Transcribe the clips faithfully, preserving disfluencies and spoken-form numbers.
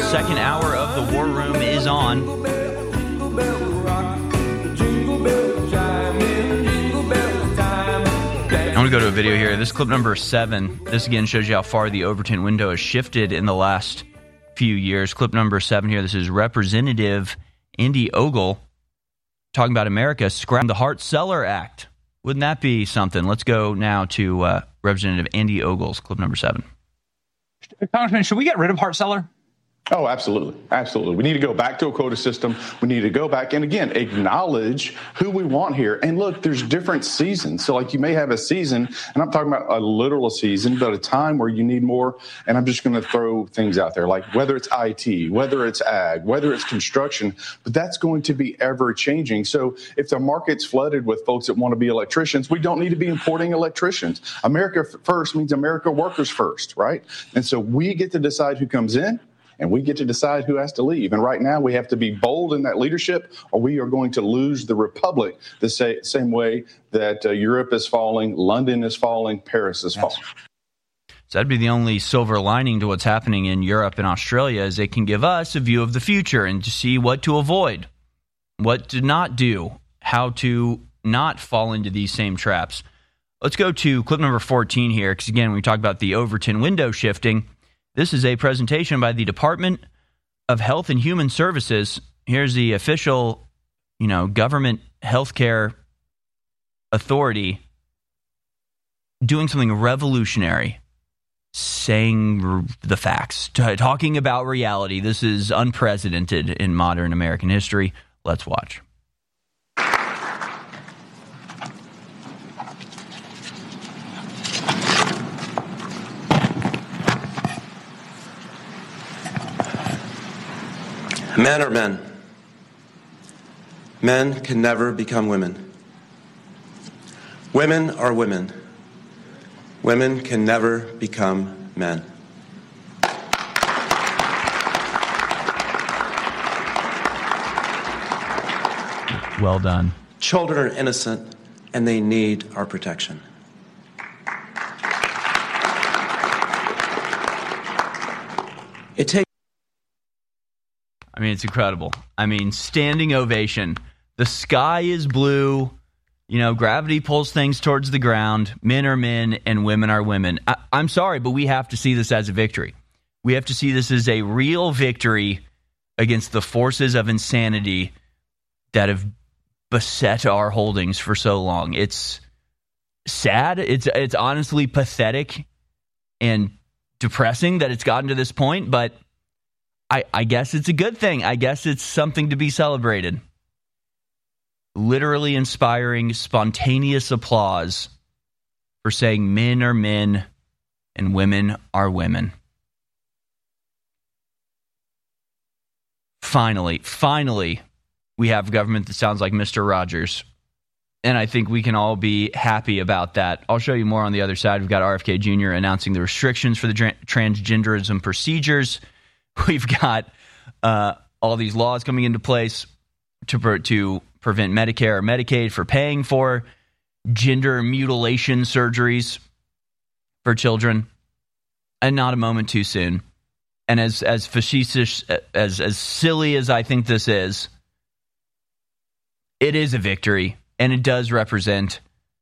Second hour of the War Room is on. I want to go to a video here. This clip number seven. This again shows you how far the Overton window has shifted in the last few years. Clip number seven here. This is Representative Andy Ogle talking about America scrapping the Hart-Celler Act. Wouldn't that be something? Let's go now to uh, Representative Andy Ogle's clip number seven. Congressman, should we get rid of Hart-Celler? Oh, absolutely. Absolutely. We need to go back to a quota system. We need to go back and, again, acknowledge who we want here. And look, there's different seasons. So, like, you may have a season, and I'm talking about a literal season, but a time where you need more. And I'm just going to throw things out there, like whether it's I T, whether it's ag, whether it's construction, but that's going to be ever changing. So if the market's flooded with folks that want to be electricians, we don't need to be importing electricians. America first means America workers first, right? And so we get to decide who comes in. And we get to decide who has to leave. And right now we have to be bold in that leadership, or we are going to lose the republic the sa- same way that uh, Europe is falling, London is falling, Paris is falling. So that'd be the only silver lining to what's happening in Europe and Australia, is it can give us a view of the future and to see what to avoid, what to not do, how to not fall into these same traps. Let's go to clip number fourteen here, because again, we talk about the Overton window shifting. This is a presentation by the Department of Health and Human Services. Here's the official, you know, government healthcare authority doing something revolutionary, saying the facts, t- talking about reality. This is unprecedented in modern American history. Let's watch. Men are men. Men can never become women. Women are women. Women can never become men. Well done. Children are innocent, and they need our protection. It takes I mean, it's incredible. I mean, standing ovation. The sky is blue. You know, gravity pulls things towards the ground. Men are men and women are women. I, I'm sorry, but we have to see this as a victory. We have to see this as a real victory against the forces of insanity that have beset our holdings for so long. It's sad. It's it's honestly pathetic and depressing that it's gotten to this point, but I, I guess it's a good thing. I guess it's something to be celebrated. Literally inspiring spontaneous applause for saying men are men and women are women. Finally, finally, we have government that sounds like Mister Rogers. And I think we can all be happy about that. I'll show you more on the other side. We've got R F K Junior announcing the restrictions for the tra- transgenderism procedures. We've got uh, all these laws coming into place to pre- to prevent Medicare or Medicaid for paying for gender mutilation surgeries for children, and not a moment too soon. And as as facetious, as as silly as I think this is, it is a victory, and it does represent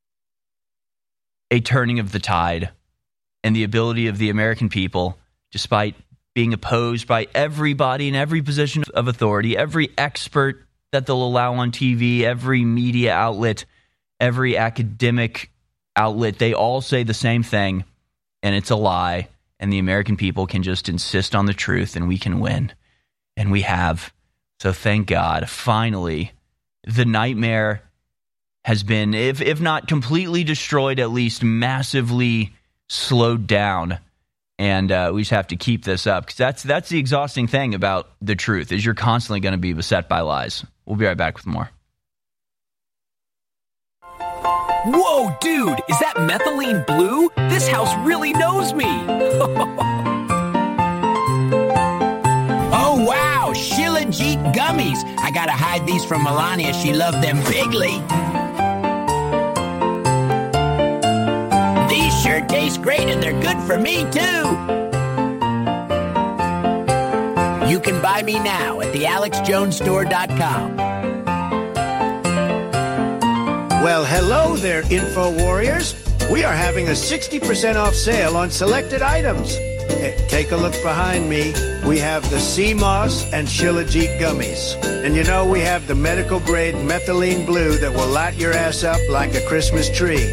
a turning of the tide and the ability of the American people, despite being opposed by everybody in every position of authority, every expert that they'll allow on T V, every media outlet, every academic outlet. They all say the same thing, and it's a lie. And the American people can just insist on the truth, and we can win. And we have. So thank God, finally, the nightmare has been, if if not completely destroyed, at least massively slowed down. And uh, we just have to keep this up, because that's that's the exhausting thing about the truth, is you're constantly going to be beset by lies. We'll be right back with more. Whoa, dude, is that methylene blue? This house really knows me. Oh, wow, Shilajit gummies. I gotta hide these from Melania. She loved them bigly. These sure taste great, and they're good for me, too. You can buy me now at the alex jones store dot com. Well, hello there, Info Warriors. We are having a sixty percent off sale on selected items. Hey, take a look behind me. We have the C M O S and Shilajit gummies. And you know we have the medical-grade methylene blue that will light your ass up like a Christmas tree.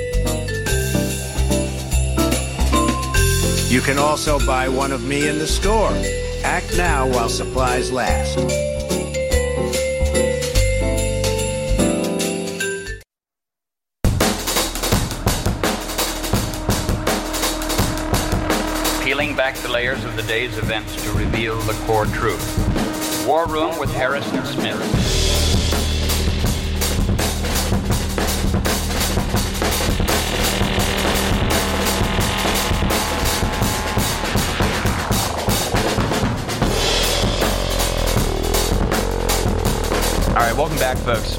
You can also buy one of me in the store. Act now while supplies last. Peeling back the layers of the day's events to reveal the core truth. War Room with Harrison Smith. All right, welcome back, folks.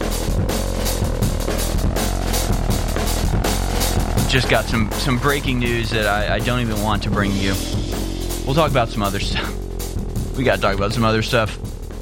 Just got some, some breaking news that I, I don't even want to bring you. We'll talk about some other stuff. We got to talk about some other stuff.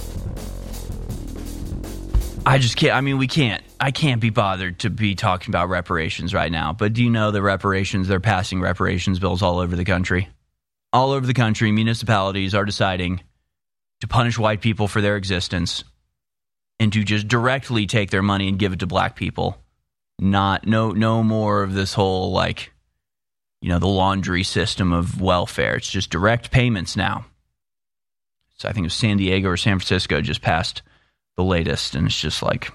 I just can't. I mean, we can't. I can't be bothered to be talking about reparations right now. But do you know the reparations? They're passing reparations bills all over the country. All over the country, municipalities are deciding to punish white people for their existence and to just directly take their money and give it to black people. Not no no more of this whole, like, you know, the laundry system of welfare. It's just direct payments now. So I think it was San Diego or San Francisco just passed the latest, and it's just like,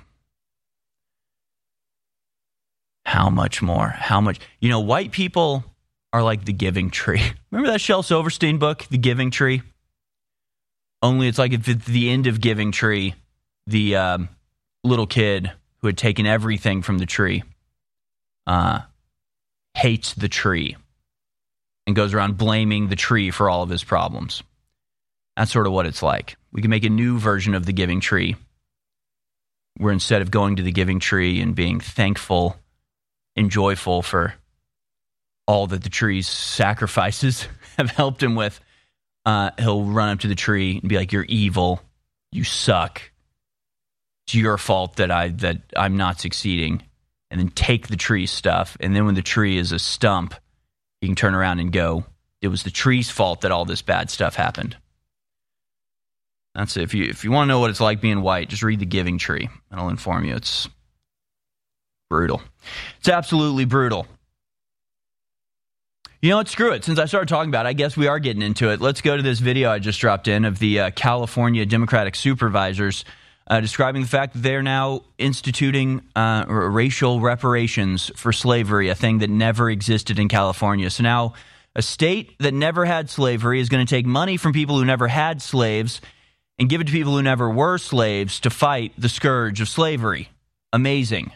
how much more? How much? You know, white people are like the Giving Tree. Remember that Shel Silverstein book, The Giving Tree? Only it's like at the end of Giving Tree, the um, little kid who had taken everything from the tree, uh, hates the tree and goes around blaming the tree for all of his problems. That's sort of what it's like. We can make a new version of the Giving Tree where instead of going to the Giving Tree and being thankful and joyful for all that the tree's sacrifices have helped him with, uh, he'll run up to the tree and be like, "You're evil. You suck. It's your fault that I that I'm not succeeding," and then take the tree's stuff. And then when the tree is a stump, you can turn around and go, "It was the tree's fault that all this bad stuff happened." That's it. If you if you want to know what it's like being white, just read The Giving Tree. It'll inform you. It's brutal. It's absolutely brutal. You know what? Screw it. Since I started talking about it, I guess we are getting into it. Let's go to this video I just dropped in of the uh, California Democratic supervisors Uh, describing the fact that they're now instituting uh, racial reparations for slavery, a thing that never existed in California. So now a state that never had slavery is going to take money from people who never had slaves and give it to people who never were slaves to fight the scourge of slavery. Amazing.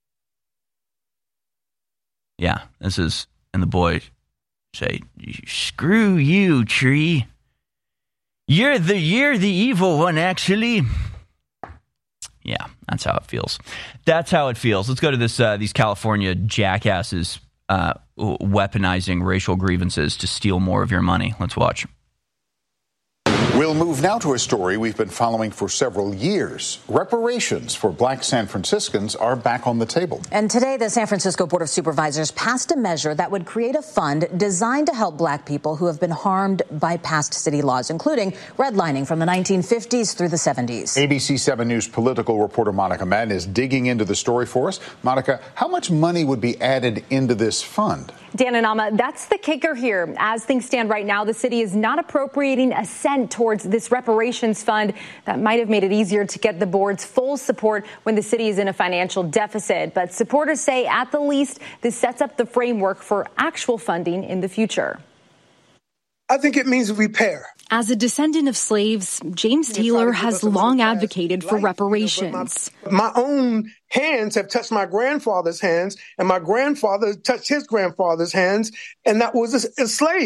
Yeah, this is, and the boy say, "Screw you, tree. You're the, you're the evil one, actually." Yeah, that's how it feels. That's how it feels. Let's go to this. Uh, these California jackasses uh, weaponizing racial grievances to steal more of your money. Let's watch. We'll move now to a story we've been following for several years. Reparations for black San Franciscans are back on the table. And today, the San Francisco Board of Supervisors passed a measure that would create a fund designed to help black people who have been harmed by past city laws, including redlining from the nineteen fifties through the seventies. A B C seven News political reporter Monica Madden is digging into the story for us. Monica, how much money would be added into this fund? Dan and Alma, that's the kicker here. As things stand right now, the city is not appropriating a cent towards this reparations fund that might have made it easier to get the board's full support when the city is in a financial deficit. But supporters say at the least this sets up the framework for actual funding in the future. I think it means repair. As a descendant of slaves, James Taylor has long advocated for reparations. My, my own hands have touched my grandfather's hands, and my grandfather touched his grandfather's hands, and that was a, a slave.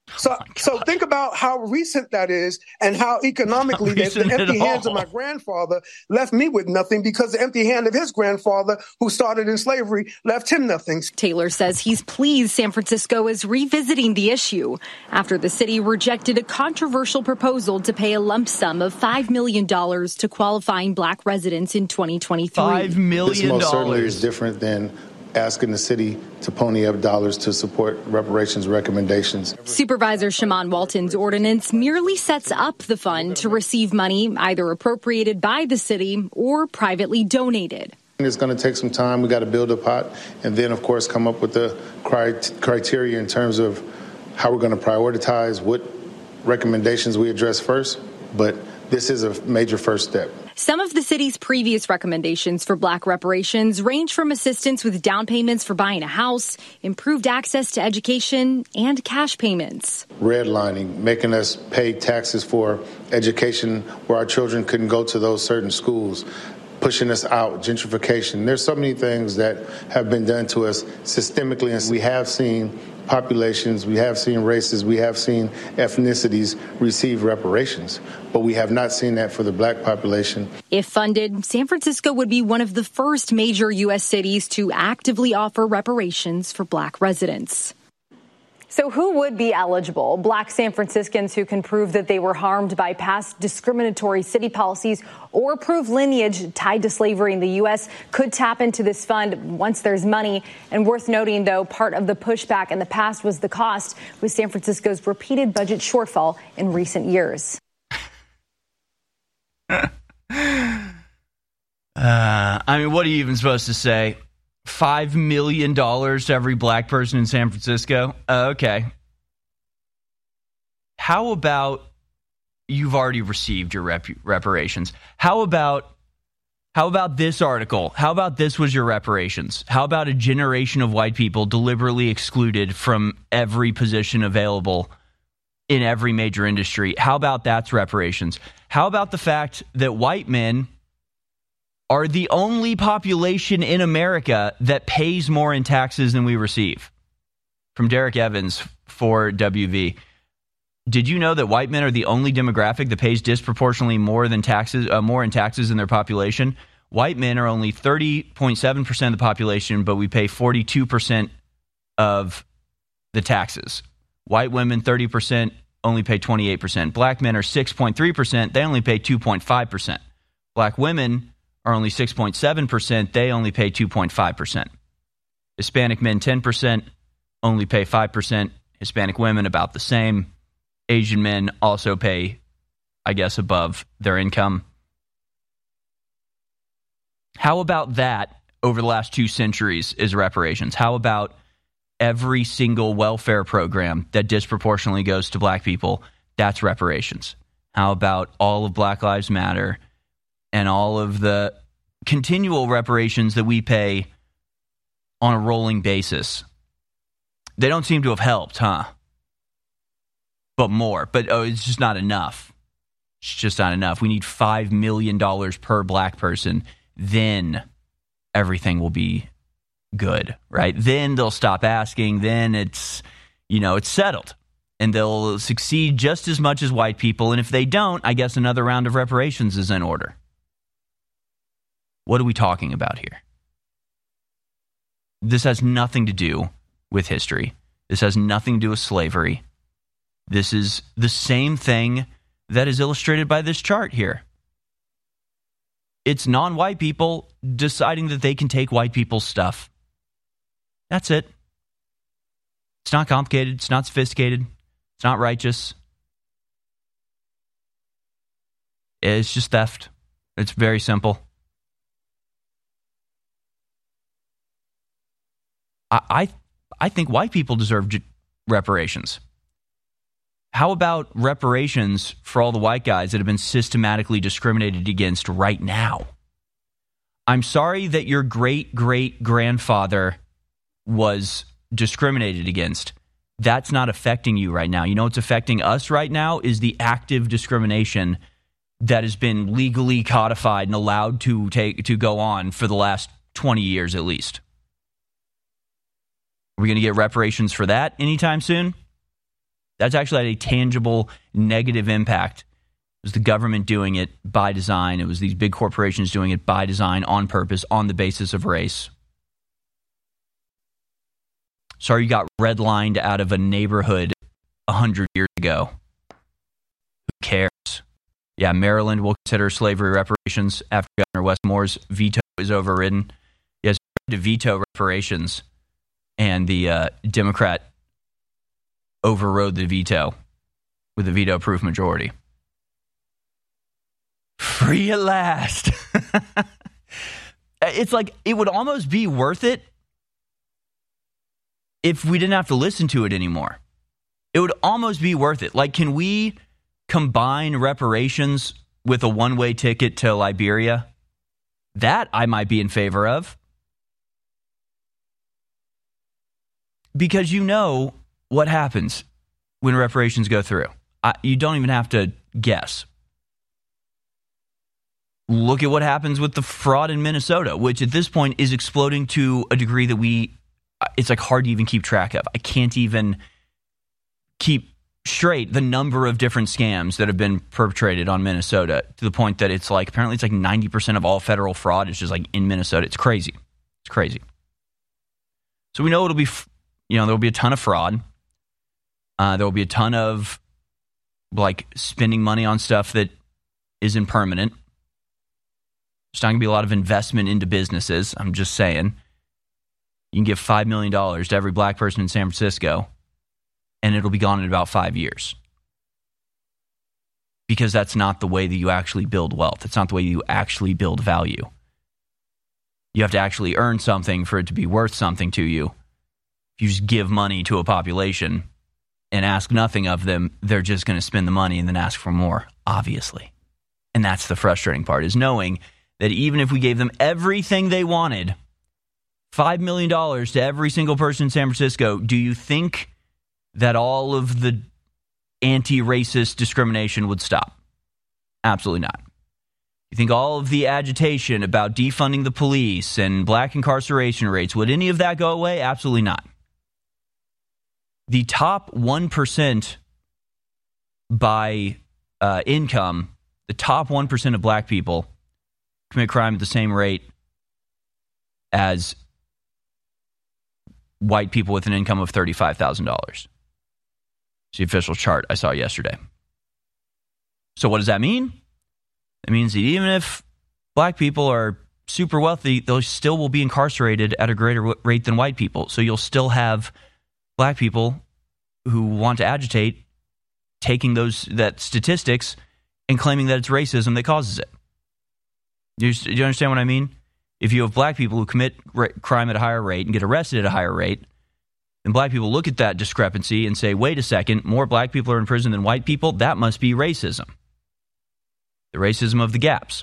So, oh so think about how recent that is and how economically the, the empty hands of my grandfather left me with nothing because the empty hand of his grandfather, who started in slavery, left him nothing. Taylor says he's pleased San Francisco is revisiting the issue after the city rejected a controversial proposal to pay a lump sum of five million dollars to qualifying black residents in twenty twenty-three. five million dollars. This most certainly is different than asking the city to pony up dollars to support reparations recommendations. Supervisor Shaman Walton's ordinance merely sets up the fund to receive money either appropriated by the city or privately donated. It's going to take some time. We got to build a pot and then, of course, come up with the criteria in terms of how we're going to prioritize what recommendations we address first. But this is a major first step. Some of the city's previous recommendations for black reparations range from assistance with down payments for buying a house, improved access to education, and cash payments. Redlining, making us pay taxes for education where our children couldn't go to those certain schools, pushing us out, gentrification. There's so many things that have been done to us systemically, and we have seen populations, we have seen races, we have seen ethnicities receive reparations, but we have not seen that for the black population. If funded, San Francisco would be one of the first major U S cities to actively offer reparations for black residents. So who would be eligible? Black San Franciscans who can prove that they were harmed by past discriminatory city policies or prove lineage tied to slavery in the U S could tap into this fund once there's money. And worth noting, though, part of the pushback in the past was the cost with San Francisco's repeated budget shortfall in recent years. uh, I mean, what are you even supposed to say? Five million dollars to every black person in San Francisco? Uh, okay. How about you've already received your rep- reparations? How about how about this article? How about this was your reparations? How about a generation of white people deliberately excluded from every position available in every major industry? How about that's reparations? How about the fact that white men are the only population in America that pays more in taxes than we receive? From Derek Evans for W V. Did you know that white men are the only demographic that pays disproportionately more than taxes, uh, more in taxes than their population? White men are only thirty point seven percent of the population, but we pay forty-two percent of the taxes. White women, thirty percent, only pay twenty-eight percent. Black men are six point three percent. They only pay two point five percent. Black women are only six point seven percent. They only pay two point five percent. Hispanic men, ten percent, only pay five percent. Hispanic women, about the same. Asian men also pay, I guess, above their income. How about that over the last two centuries is reparations? How about every single welfare program that disproportionately goes to black people? That's reparations. How about all of Black Lives Matter and all of the continual reparations that we pay on a rolling basis? They don't seem to have helped, huh? But more. But oh, it's just not enough. It's just not enough. We need five million dollars per black person. Then everything will be good, right? Then they'll stop asking. Then it's, you know, it's settled. And they'll succeed just as much as white people. And if they don't, I guess another round of reparations is in order. What are we talking about here? This has nothing to do with history. This has nothing to do with slavery. This is the same thing that is illustrated by this chart here. It's non-white people deciding that they can take white people's stuff. That's it. It's not complicated. It's not sophisticated. It's not righteous. It's just theft. It's very simple. I I, I think white people deserve reparations. How about reparations for all the white guys that have been systematically discriminated against right now? I'm sorry that your great-great-grandfather was discriminated against. That's not affecting you right now. You know what's affecting us right now is the active discrimination that has been legally codified and allowed to take to go on for the last twenty years at least. Are we going to get reparations for that anytime soon? That's actually had a tangible negative impact. It was the government doing it by design. It was these big corporations doing it by design, on purpose, on the basis of race. Sorry you got redlined out of a neighborhood one hundred years ago. Who cares? Yeah, Maryland will consider slavery reparations after Governor Wes Moore's veto is overridden. He has to veto reparations, and the uh, Democrat overrode the veto with a veto-proof majority. Free at last. It's like, it would almost be worth it if we didn't have to listen to it anymore. It would almost be worth it. Like, can we combine reparations with a one-way ticket to Liberia? That I might be in favor of. Because you know what happens when reparations go through. I, you don't even have to guess. Look at what happens with the fraud in Minnesota, which at this point is exploding to a degree that we, it's like hard to even keep track of. I can't even keep straight the number of different scams that have been perpetrated on Minnesota, to the point that it's like, apparently it's like ninety percent of all federal fraud is just like in Minnesota. It's crazy. It's crazy. So we know it'll be, you know, there'll be a ton of fraud. Uh, there will be a ton of like spending money on stuff that isn't permanent. There's not going to be a lot of investment into businesses. I'm just saying. You can give five million dollars to every black person in San Francisco, and it'll be gone in about five years. Because that's not the way that you actually build wealth. It's not the way you actually build value. You have to actually earn something for it to be worth something to you. If you just give money to a population and ask nothing of them, they're just going to spend the money and then ask for more, obviously. And that's the frustrating part, is knowing that even if we gave them everything they wanted, five million dollars to every single person in San Francisco, do you think that all of the anti-racist discrimination would stop? Absolutely not. You think all of the agitation about defunding the police and black incarceration rates, would any of that go away? Absolutely not. The top one percent by uh, income, the top one percent of black people commit crime at the same rate as white people with an income of thirty-five thousand dollars. It's the official chart I saw yesterday. So what does that mean? It means that even if black people are super wealthy, they still will be incarcerated at a greater rate than white people. So you'll still have black people who want to agitate taking those that statistics and claiming that it's racism that causes it. Do you, do you understand what I mean? If you have black people who commit ra- crime at a higher rate and get arrested at a higher rate, then black people look at that discrepancy and say, wait a second, more black people are in prison than white people? That must be racism. The racism of the gaps.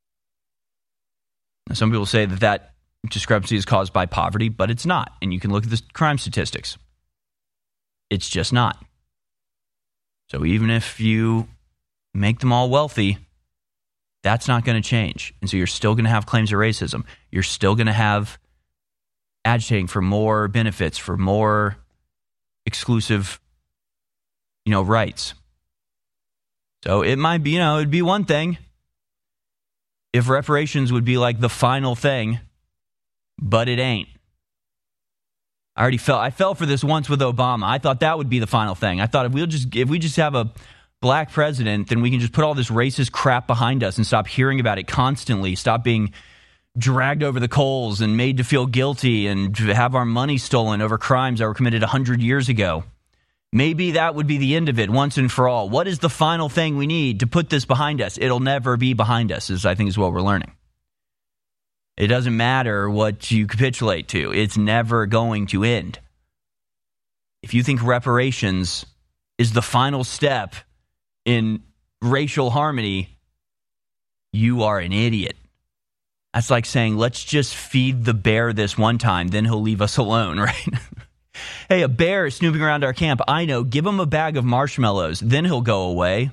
Now, some people say that that discrepancy is caused by poverty, but it's not. And you can look at the crime statistics. It's just not. So even if you make them all wealthy, that's not going to change. And so you're still going to have claims of racism. You're still going to have agitating for more benefits, for more exclusive, you know, rights. So it might be, you know, it'd be one thing if reparations would be like the final thing, but it ain't. I already fell. I fell for this once with Obama. I thought that would be the final thing. I thought if we'll just if we just have a black president, then we can just put all this racist crap behind us and stop hearing about it constantly. Stop being dragged over the coals and made to feel guilty and have our money stolen over crimes that were committed one hundred years ago. Maybe that would be the end of it once and for all. What is the final thing we need to put this behind us? It'll never be behind us, is I think is what we're learning. It doesn't matter what you capitulate to. It's never going to end. If you think reparations is the final step in racial harmony, you are an idiot. That's like saying, let's just feed the bear this one time, then he'll leave us alone, right? Hey, a bear is snooping around our camp. I know. Give him a bag of marshmallows, then he'll go away.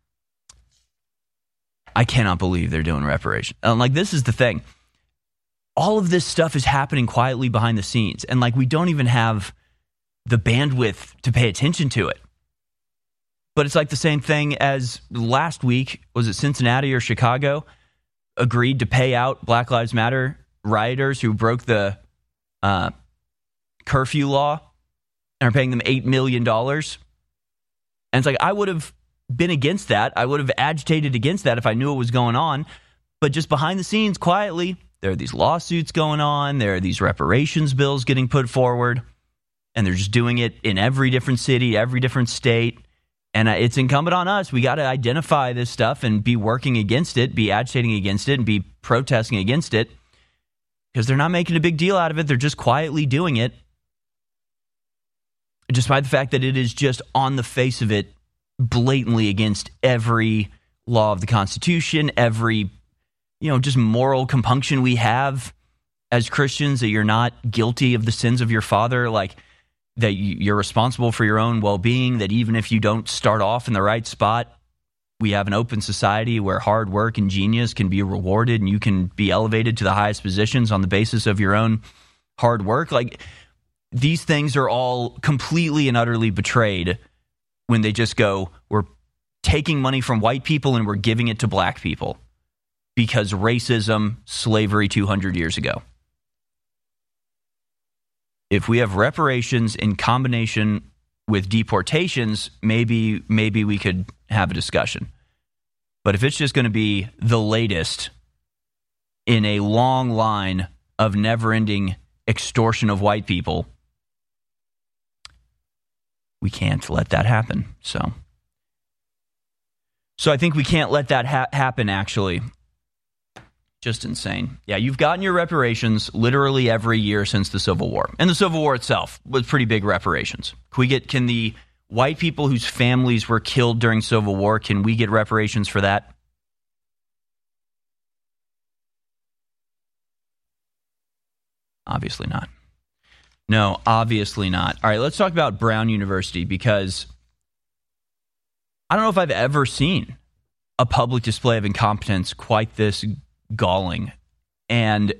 I cannot believe they're doing reparation. Um, like, this is the thing. all of this stuff is happening quietly behind the scenes. And like, we don't even have the bandwidth to pay attention to it. But it's like the same thing as last week. Was it Cincinnati or Chicago agreed to pay out Black Lives Matter rioters who broke the uh, curfew law and are paying them eight million dollars? And it's like, I would have been against that. I would have agitated against that if I knew what was going on. But just behind the scenes, quietly, there are these lawsuits going on. There are these reparations bills getting put forward. And they're just doing it in every different city, every different state. And uh, it's incumbent on us. We got to identify this stuff and be working against it, be agitating against it, and be protesting against it. Because they're not making a big deal out of it. They're just quietly doing it. Despite the fact that it is just on the face of it, blatantly against every law of the Constitution, every, you know, just moral compunction we have as Christians, that you're not guilty of the sins of your father, like that you're responsible for your own well-being, that even if you don't start off in the right spot, we have an open society where hard work and genius can be rewarded and you can be elevated to the highest positions on the basis of your own hard work. Like, these things are all completely and utterly betrayed when they just go, we're taking money from white people and we're giving it to black people because racism, slavery two hundred years ago. If we have reparations in combination with deportations, maybe maybe we could have a discussion. But if it's just going to be the latest in a long line of never-ending extortion of white people, we can't let that happen. So, so I think we can't let that ha- happen, actually. Just insane. Yeah, you've gotten your reparations literally every year since the Civil War. And the Civil War itself was pretty big reparations. Can we get, can the white people whose families were killed during Civil War, can we get reparations for that? Obviously not. No, obviously not. All right, let's talk about Brown University, because I don't know if I've ever seen a public display of incompetence quite this galling. And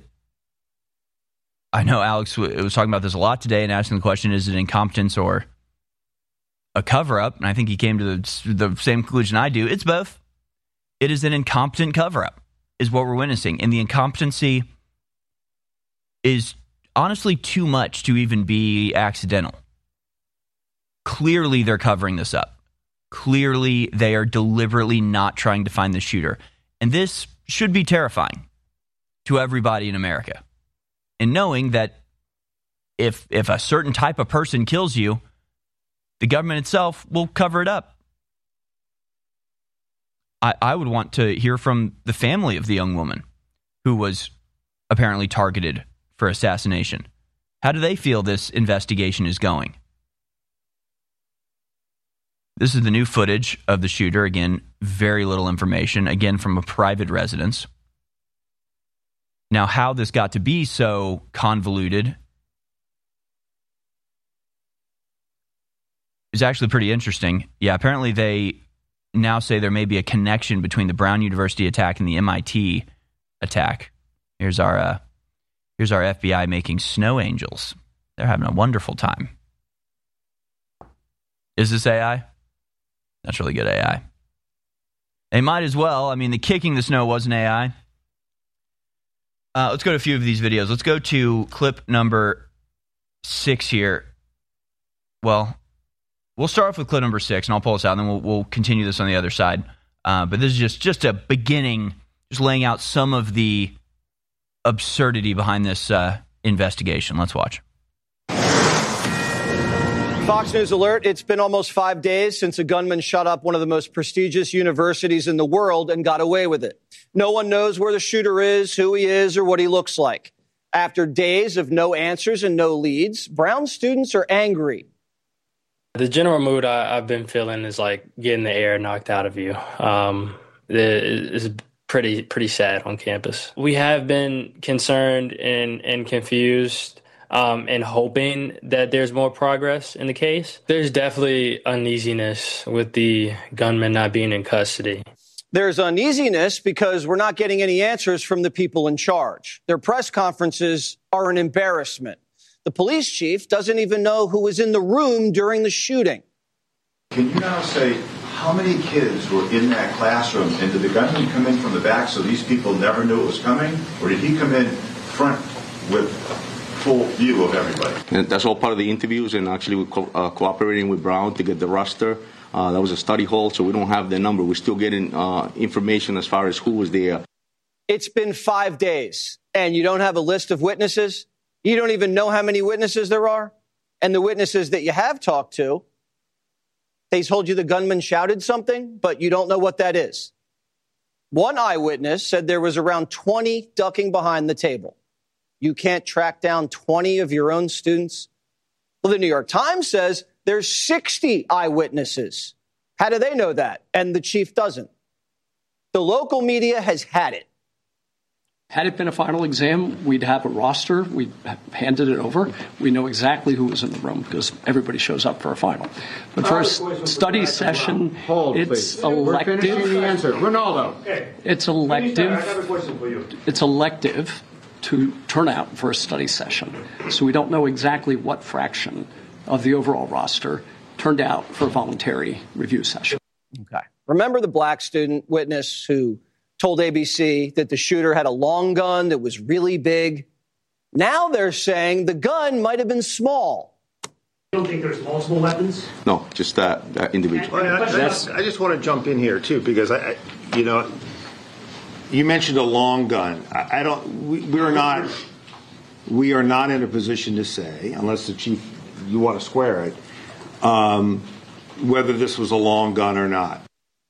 I know Alex w- was talking about this a lot today and asking the question, is it incompetence or a cover-up? And I think he came to the, the same conclusion I do. It's both. It is an incompetent cover-up, is what we're witnessing. And the incompetency is honestly too much to even be accidental. Clearly, they're covering this up. Clearly, they are deliberately not trying to find the shooter. And this should be terrifying to everybody in America. And knowing that if if a certain type of person kills you, the government itself will cover it up. I, I would want to hear from the family of the young woman who was apparently targeted for assassination. How do they feel this investigation is going? This is the new footage of the shooter. Again, very little information. Again, from a private residence. Now, how this got to be so convoluted is actually pretty interesting. Yeah, apparently they now say there may be a connection between the Brown University attack and the M I T attack. Here's our uh, here's our F B I making snow angels. They're having a wonderful time. Is this A I? That's really good A I. They might as well. I mean, the kicking the snow wasn't A I. Uh, let's go to a few of these videos. Let's go to clip number six here. Well, we'll start off with clip number six, and I'll pull this out, and then we'll, we'll continue this on the other side. Uh, but this is just, just a beginning, just laying out some of the absurdity behind this uh, investigation. Let's watch. Fox News alert. It's been almost five days since a gunman shot up one of the most prestigious universities in the world and got away with it. No one knows where the shooter is, who he is, or what he looks like. After days of no answers and no leads, Brown students are angry. The general mood I, I've been feeling is like getting the air knocked out of you. Um, it's pretty pretty sad on campus. We have been concerned and, and confused um, and hoping that there's more progress in the case. There's definitely uneasiness with the gunman not being in custody. There's uneasiness because we're not getting any answers from the people in charge. Their press conferences are an embarrassment. The police chief doesn't even know who was in the room during the shooting. Can you now say how many kids were in that classroom, and did the gunman come in from the back so these people never knew it was coming, or did he come in front with full view of everybody? And that's all part of the interviews, and actually we're co- uh, cooperating with Brown to get the roster. Uh, that was a study hall, so we don't have the number. We're still getting uh, information as far as who was there. It's been five days, and you don't have a list of witnesses? You don't even know how many witnesses there are? And the witnesses that you have talked to, they told you the gunman shouted something, but you don't know what that is. One eyewitness said there was around twenty ducking behind the table. You can't track down twenty of your own students? Well, the New York Times says there's sixty eyewitnesses. How do they know that? And the chief doesn't. The local media has had it. Had it been a final exam, we'd have a roster. We'd have handed it over. We know exactly who was in the room because everybody shows up for a final. But for a study session, Hold, it's please. elective. We're finishing the answer. Ronaldo. It's elective. I have a question for you. It's elective to turn out for a study session. So we don't know exactly what fraction of the overall roster turned out for a voluntary review session. Okay. Remember the black student witness who told A B C that the shooter had a long gun that was really big? Now they're saying the gun might have been small. You don't think there's multiple weapons? No, just that, that individual. Well, I, I, just, I just want to jump in here, too, because, I, I you know, you mentioned a long gun. I, I don't, we, we're not, we are not in a position to say, unless the chief, you want to square it, um, whether this was a long gun or not.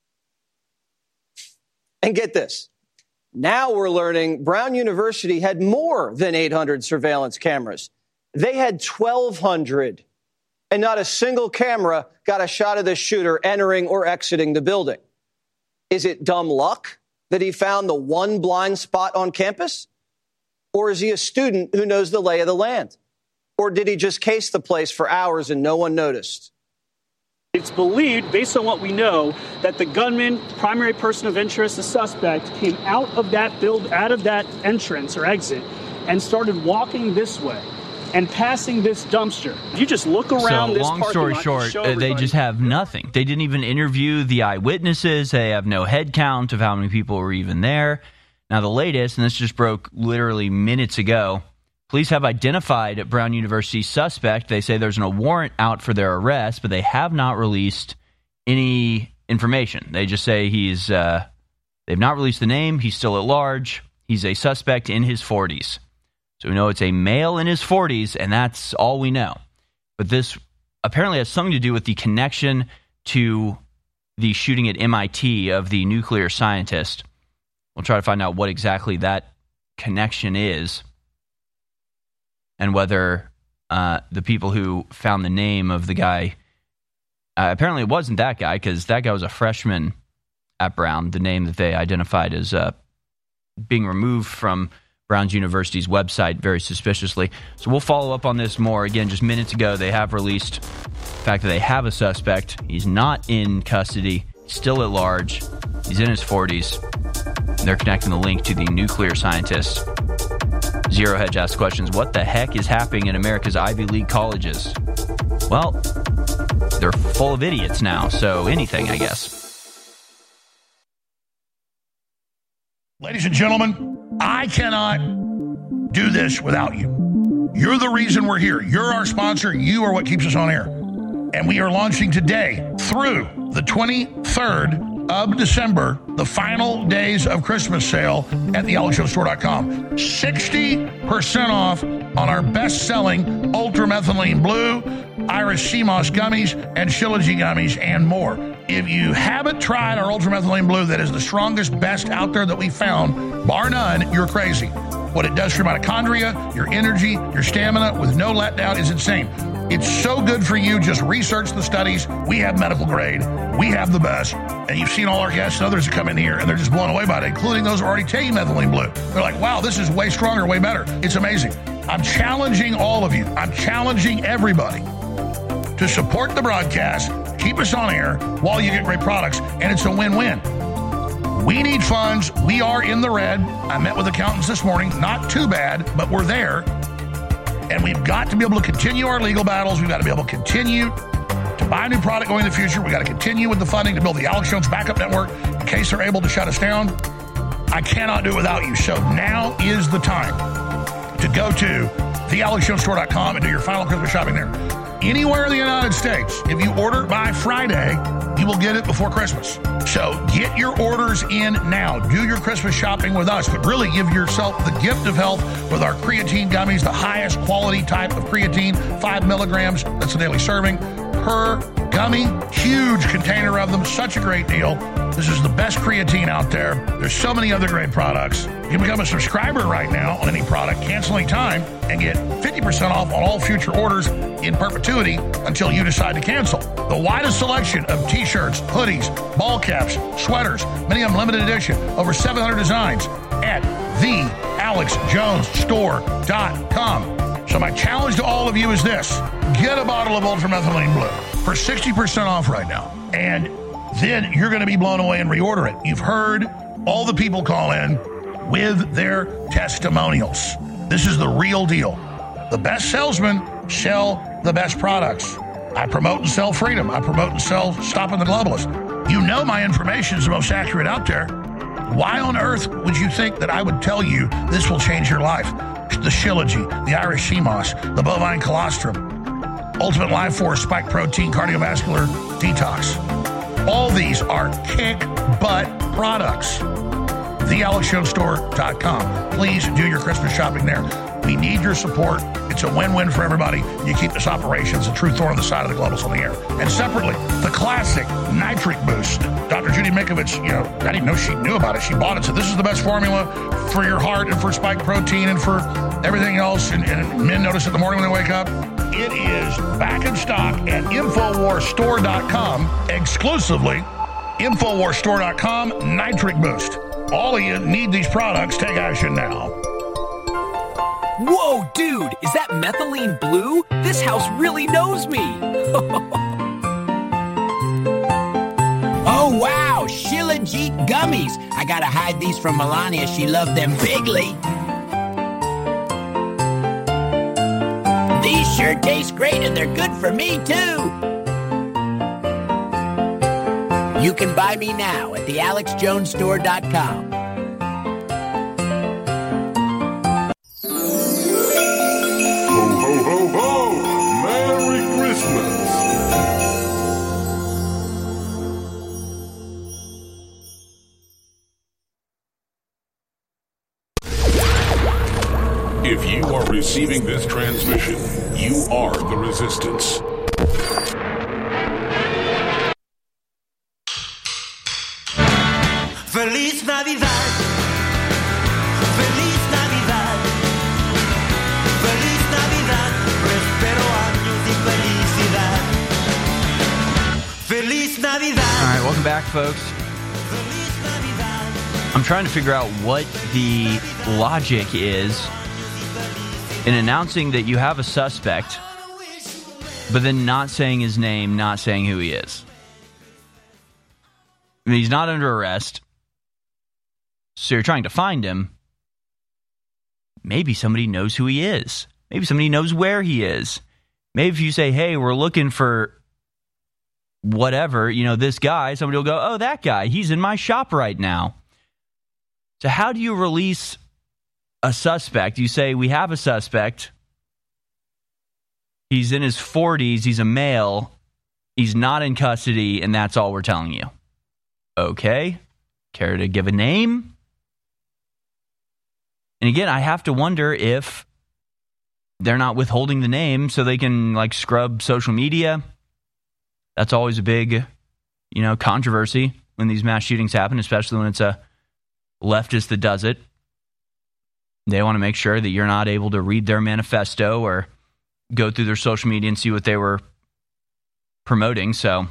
And get this. Now we're learning Brown University had more than eight hundred surveillance cameras. They had twelve hundred. And not a single camera got a shot of the shooter entering or exiting the building. Is it dumb luck that he found the one blind spot on campus? Or is he a student who knows the lay of the land? Or did he just case the place for hours and no one noticed? It's believed, based on what we know, that the gunman, primary person of interest, the suspect, came out of that build, out of that entrance or exit, and started walking this way and passing this dumpster. If you just look around so, this long parking story lot, short, show uh, they just have nothing. They didn't even interview the eyewitnesses. They have no head count of how many people were even there. Now, the latest, and this just broke literally minutes ago, police have identified Brown University's suspect. They say there's no warrant out for their arrest, but they have not released any information. They just say he's, uh, they've not released the name. He's still at large. He's a suspect in his forties. So we know it's a male in his forties, and that's all we know. But this apparently has something to do with the connection to the shooting at M I T of the nuclear scientist. We'll try to find out what exactly that connection is, and whether uh, the people who found the name of the guy, uh, apparently it wasn't that guy, because that guy was a freshman at Brown, the name that they identified as uh, being removed from Brown's University's website very suspiciously. So we'll follow up on this more. Again, just minutes ago, they have released the fact that they have a suspect. He's not in custody, still at large. He's in his forties. And they're connecting the link to the nuclear scientist. Zero Hedge asks questions, what the heck is happening in America's Ivy League colleges? Well, they're full of idiots now, so anything, I guess. Ladies and gentlemen, I cannot do this without you. You're the reason we're here. You're our sponsor. You are what keeps us on air. And we are launching today through the twenty-third of December, the final days of Christmas sale at the alex show store dot com. sixty percent off on our best-selling Ultra Methylene Blue, Iris Sea Moss gummies, and Shilajit gummies, and more. If you haven't tried our Ultra Methylene Blue, that is the strongest, best out there that we found, bar none, you're crazy. What it does for your mitochondria, your energy, your stamina, with no letdown is insane. It's so good for you. Just research the studies. We have medical grade. We have the best. And you've seen all our guests and others that come in here, and they're just blown away by it, including those who already taking methylene blue. They're like, wow, this is way stronger, way better. It's amazing. I'm challenging all of you. I'm challenging everybody to support the broadcast, keep us on air while you get great products, and it's a win-win. We need funds. We are in the red. I met with accountants this morning. Not too bad, but we're there. And we've got to be able to continue our legal battles. We've got to be able to continue to buy a new product going in the future. We've got to continue with the funding to build the Alex Jones backup network in case they're able to shut us down. I cannot do it without you. So now is the time to go to the alex jones store dot com and do your final Christmas shopping there. Anywhere in the United States, if you order by Friday, you will get it before Christmas. So get your orders in now. Do your Christmas shopping with us, but really give yourself the gift of health with our creatine gummies, the highest quality type of creatine, five milligrams. That's a daily serving per gummy. Huge container of them. Such a great deal. This is the best creatine out there. There's so many other great products. You can become a subscriber right now on any product, cancel any time, and get fifty percent off on all future orders in perpetuity until you decide to cancel. The widest selection of t-shirts, hoodies, ball caps, sweaters, many of them limited edition, over seven hundred designs at the alex jones store dot com. So my challenge to all of you is this. Get a bottle of ultramethylene blue for sixty percent off right now. And then you're going to be blown away and reorder it. You've heard all the people call in with their testimonials. This is the real deal. The best salesmen sell the best products. I promote and sell freedom. I promote and sell stopping the globalists. You know my information is the most accurate out there. Why on earth would you think that I would tell you this will change your life? The Shilajit, the Irish sea moss, the bovine colostrum, Ultimate Life Force, Spike Protein, Cardiovascular Detox. All these are kick butt products. the alex jones store dot com. Please do your Christmas shopping there. We need your support. It's a win-win for everybody. You keep this operation as a true thorn on the side of the globals on the air. And separately, the classic Nitric Boost. Doctor Judy Mikovits, you know, I didn't know she knew about it. She bought it. So this is the best formula for your heart and for Spike Protein and for everything else. And, and men notice it in the morning when they wake up. It is back in stock at infowars store dot com exclusively. infowars store dot com, Nitric Boost. All of you need these products. Take action now. Whoa, dude, is that methylene blue? This house really knows me. Oh, wow, Shilajit gummies. I gotta hide these from Melania. She loved them bigly. These sure taste great, and they're good for me, too. You can buy me now at the alex jones store dot com. Ho, ho, ho, ho! Merry Christmas! If you are receiving this transmission, you are the resistance. Feliz Navidad. Feliz Navidad. Feliz Navidad. Prospero años y felicidad. Feliz Navidad. All right, welcome back, folks. I'm trying to figure out what the logic is in announcing that you have a suspect, but then not saying his name, not saying who he is. I mean, he's not under arrest, so you're trying to find him. Maybe somebody knows who he is. Maybe somebody knows where he is. Maybe if you say, hey, we're looking for whatever, you know, this guy, somebody will go, oh, that guy, he's in my shop right now. So how do you release a suspect? You say, we have a suspect. He's in his forties. He's a male. He's not in custody, and that's all we're telling you. Okay. Care to give a name? And again, I have to wonder if they're not withholding the name so they can, like, scrub social media. That's always a big, you know, controversy when these mass shootings happen, especially when it's a leftist that does it. They want to make sure that you're not able to read their manifesto or go through their social media and see what they were promoting. So,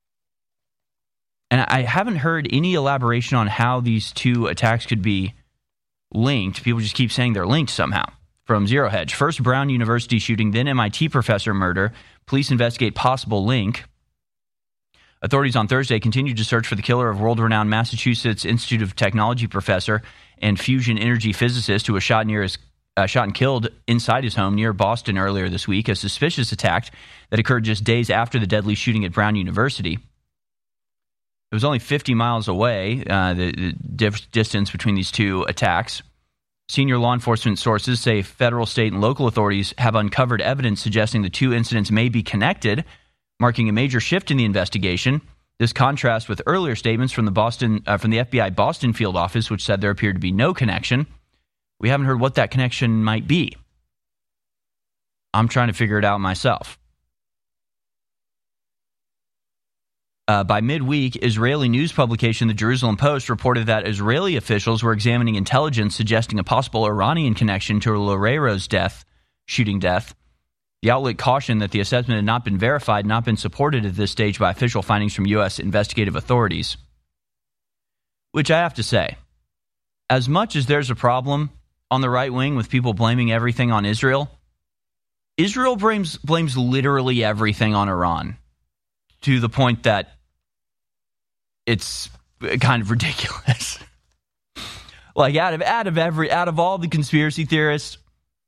and I haven't heard any elaboration on how these two attacks could be linked. People just keep saying they're linked somehow. From Zero Hedge, first Brown University shooting, then M I T professor murder. Police investigate possible link. Authorities on Thursday continued to search for the killer of world-renowned Massachusetts Institute of Technology professor and fusion energy physicist who was shot near his uh, shot and killed inside his home near Boston earlier this week. A suspicious attack that occurred just days after the deadly shooting at Brown University. It was only fifty miles away, uh, the, the diff- distance between these two attacks. Senior law enforcement sources say federal, state, and local authorities have uncovered evidence suggesting the two incidents may be connected, marking a major shift in the investigation. This contrasts with earlier statements from the Boston, uh, from the F B I Boston field office, which said there appeared to be no connection. We haven't heard what that connection might be. I'm trying to figure it out myself. Uh, by midweek, Israeli news publication The Jerusalem Post reported that Israeli officials were examining intelligence suggesting a possible Iranian connection to Loureiro's death, shooting death. The outlet cautioned that the assessment had not been verified, not been supported at this stage by official findings from U S investigative authorities. Which I have to say, as much as there's a problem on the right wing with people blaming everything on Israel, Israel blames, blames literally everything on Iran to the point that it's kind of ridiculous. Like out of out of every out of all the conspiracy theorists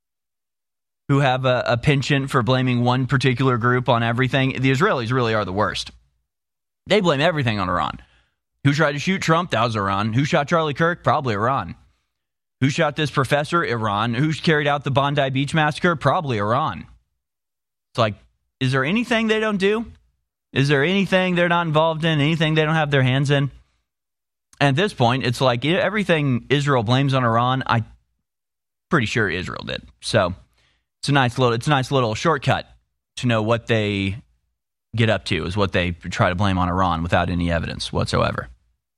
who have a, a penchant for blaming one particular group on everything, the Israelis really are the worst. They blame everything on Iran. Who tried to shoot Trump? That was Iran. Who shot Charlie Kirk? Probably Iran. Who shot this professor? Iran. Who carried out the Bondi Beach massacre? Probably Iran. It's like, is there anything they don't do? Is there anything they're not involved in? Anything they don't have their hands in? And at this point, it's like everything Israel blames on Iran, I'm pretty sure Israel did. So it's a nice little, it's a nice little shortcut to know what they get up to, is what they try to blame on Iran without any evidence whatsoever.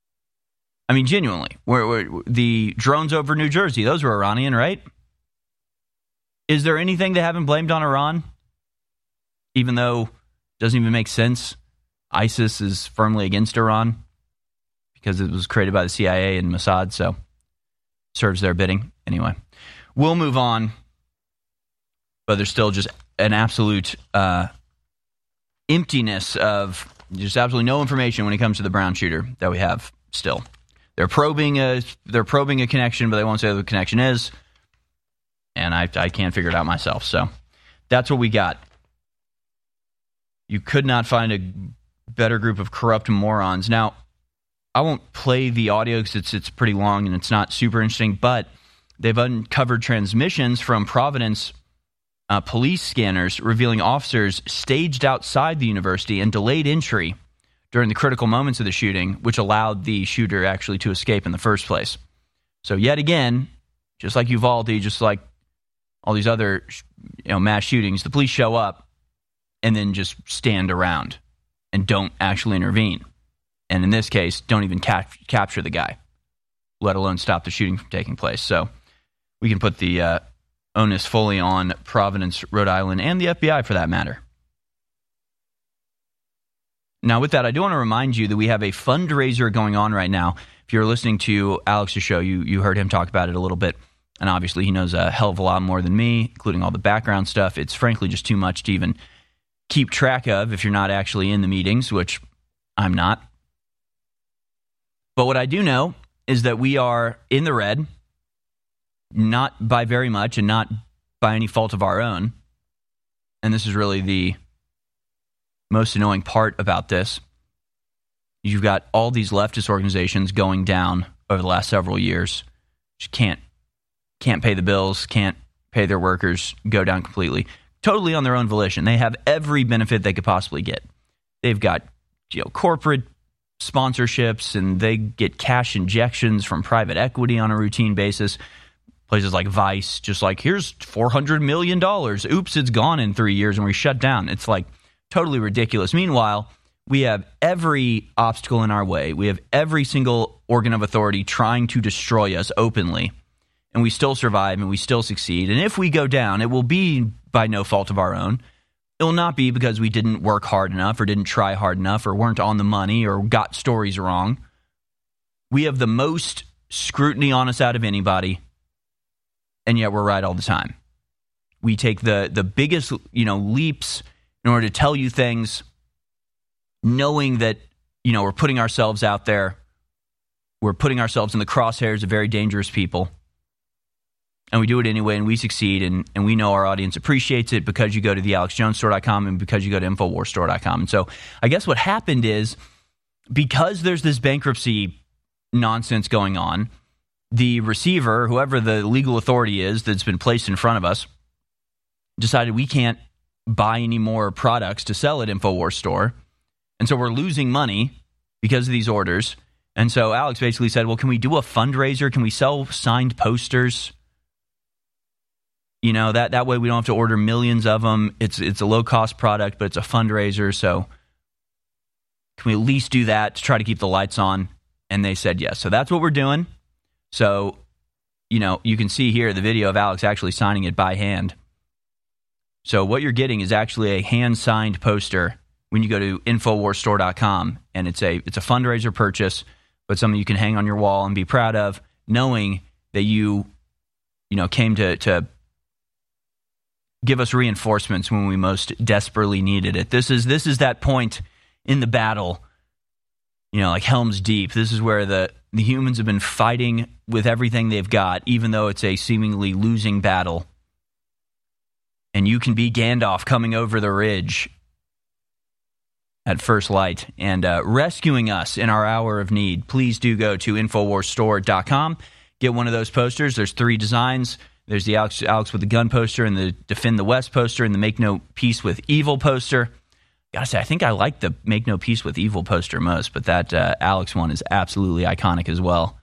I mean, genuinely, we're, we're, the drones over New Jersey, those were Iranian, right? Is there anything they haven't blamed on Iran? Even though it doesn't even make sense. ISIS is firmly against Iran because it was created by the C I A and Mossad, so serves their bidding. Anyway, we'll move on. But there's still just an absolute uh, emptiness of just absolutely no information when it comes to the Brown shooter that we have still. They're probing a they're probing a connection, but they won't say what the connection is. And I I can't figure it out myself. So that's what we got. You could not find a better group of corrupt morons. Now, I won't play the audio because it's it's pretty long and it's not super interesting, but they've uncovered transmissions from Providence uh, police scanners revealing officers staged outside the university and delayed entry during the critical moments of the shooting, which allowed the shooter actually to escape in the first place. So yet again, just like Uvalde, just like all these other you know mass shootings, the police show up and then just stand around and don't actually intervene. And in this case, don't even cap- capture the guy, let alone stop the shooting from taking place. So we can put the uh, onus fully on Providence, Rhode Island, and the F B I for that matter. Now, with that, I do want to remind you that we have a fundraiser going on right now. If you're listening to Alex's show, you, you heard him talk about it a little bit. And obviously, he knows a hell of a lot more than me, including all the background stuff. It's frankly just too much to even keep track of if you're not actually in the meetings, which I'm not. But what I do know is that we are in the red, not by very much and not by any fault of our own. And this is really the most annoying part about this. You've got all these leftist organizations going down over the last several years. Just can't can't pay the bills, can't pay their workers, go down completely. Totally on their own volition. They have every benefit they could possibly get. They've got you know, corporate sponsorships, and they get cash injections from private equity on a routine basis. Places like Vice, just like, here's four hundred million dollars. Oops, it's gone in three years and we shut down. It's like totally ridiculous. Meanwhile, we have every obstacle in our way. We have every single organ of authority trying to destroy us openly. And we still survive and we still succeed. And if we go down, it will be by no fault of our own. It will not be because we didn't work hard enough or didn't try hard enough or weren't on the money or got stories wrong. We have the most scrutiny on us out of anybody, and yet we're right all the time. We take the, the biggest, you know, leaps in order to tell you things, knowing that, you know, we're putting ourselves out there. We're putting ourselves in the crosshairs of very dangerous people. And we do it anyway, and we succeed, and, and we know our audience appreciates it because you go to the alex jones store dot com and because you go to infowars store dot com. And so I guess what happened is, because there's this bankruptcy nonsense going on, the receiver, whoever the legal authority is that's been placed in front of us, decided we can't buy any more products to sell at InfoWars Store. And so we're losing money because of these orders. And so Alex basically said, well, can we do a fundraiser? Can we sell signed posters? You know, that, that way we don't have to order millions of them. It's it's a low-cost product, but it's a fundraiser. So can we at least do that to try to keep the lights on? And they said yes. So that's what we're doing. So, you know, you can see here the video of Alex actually signing it by hand. So what you're getting is actually a hand-signed poster when you go to infowars store dot com. And it's a it's a fundraiser purchase, but something you can hang on your wall and be proud of, knowing that you, you know, came to to give us reinforcements when we most desperately needed it. This is this is that point in the battle, you know, like Helm's Deep. This is where the, the humans have been fighting with everything they've got, even though it's a seemingly losing battle. And you can be Gandalf coming over the ridge at first light and uh, rescuing us in our hour of need. Please do go to infowars store dot com. Get one of those posters. There's three designs. There's the Alex, Alex with the gun poster, and the Defend the West poster, and the Make No Peace with Evil poster. Gotta say, I think I like the Make No Peace with Evil poster most, but that uh, Alex one is absolutely iconic as well.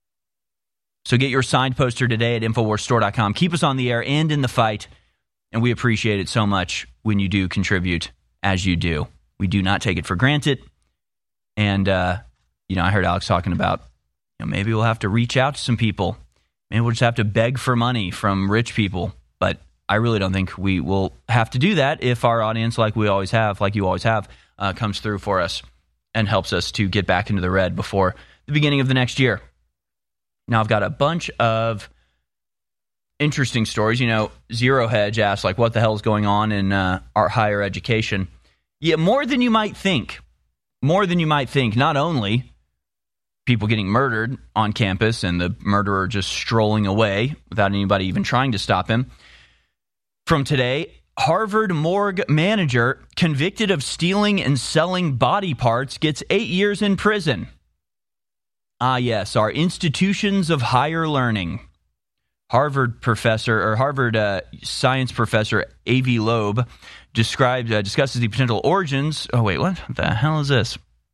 So get your signed poster today at infowars store dot com. Keep us on the air and in the fight, and we appreciate it so much when you do contribute as you do. We do not take it for granted. And, uh, you know, I heard Alex talking about, you know, maybe we'll have to reach out to some people. Maybe we'll just have to beg for money from rich people. But I really don't think we will have to do that if our audience, like we always have, like you always have, uh, comes through for us and helps us to get back into the red before the beginning of the next year. Now, I've got a bunch of interesting stories. You know, Zero Hedge asked, like, what the hell is going on in uh, our higher education? Yeah, more than you might think. More than you might think. Not only people getting murdered on campus and the murderer just strolling away without anybody even trying to stop him. From today, Harvard morgue manager convicted of stealing and selling body parts gets eight years in prison. Ah, yes, our institutions of higher learning. Harvard professor or Harvard uh, science professor Avi Loeb described uh, discusses the potential origins. Oh wait, what the hell is this?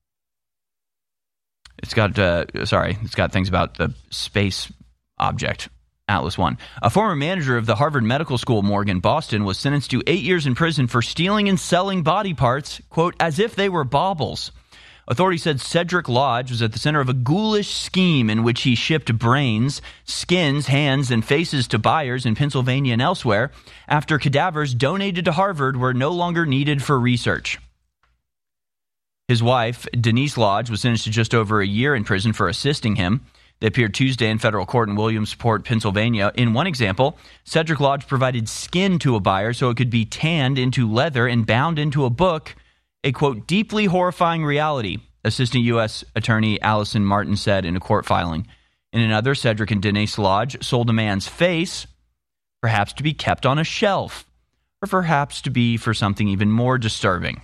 It's got uh, sorry, it's got things about the space object Atlas one. A former manager of the Harvard Medical School morgue in Boston was sentenced to eight years in prison for stealing and selling body parts, quote, as if they were baubles. Authorities said Cedric Lodge was at the center of a ghoulish scheme in which he shipped brains, skins, hands, and faces to buyers in Pennsylvania and elsewhere after cadavers donated to Harvard were no longer needed for research. His wife, Denise Lodge, was sentenced to just over a year in prison for assisting him. They appeared Tuesday in federal court in Williamsport, Pennsylvania. In one example, Cedric Lodge provided skin to a buyer so it could be tanned into leather and bound into a book, a, quote, deeply horrifying reality, Assistant U S Attorney Allison Martin said in a court filing. In another, Cedric and Denise Lodge sold a man's face, perhaps to be kept on a shelf, or perhaps to be for something even more disturbing.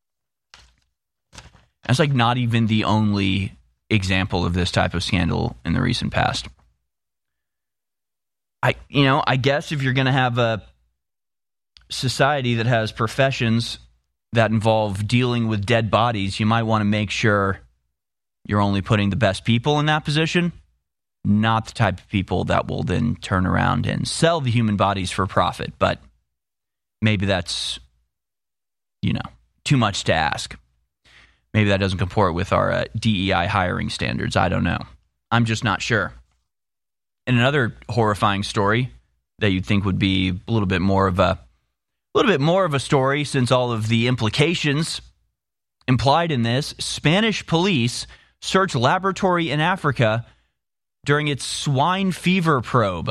That's like not even the only example of this type of scandal in the recent past. I, you know, I guess if you're going to have a society that has professions that involve dealing with dead bodies, you might want to make sure you're only putting the best people in that position, not the type of people that will then turn around and sell the human bodies for profit. But maybe that's, you know, too much to ask. Maybe that doesn't comport with our uh, D E I hiring standards. I don't know. I'm just not sure. And another horrifying story that you'd think would be a little bit more of a, a little bit more of a story, since all of the implications implied in this. Spanish police search laboratory in Africa during its swine fever probe.